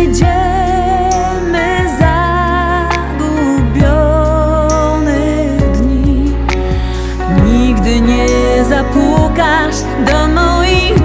znajdziemy zagubione dni. Nigdy nie zapukasz do moich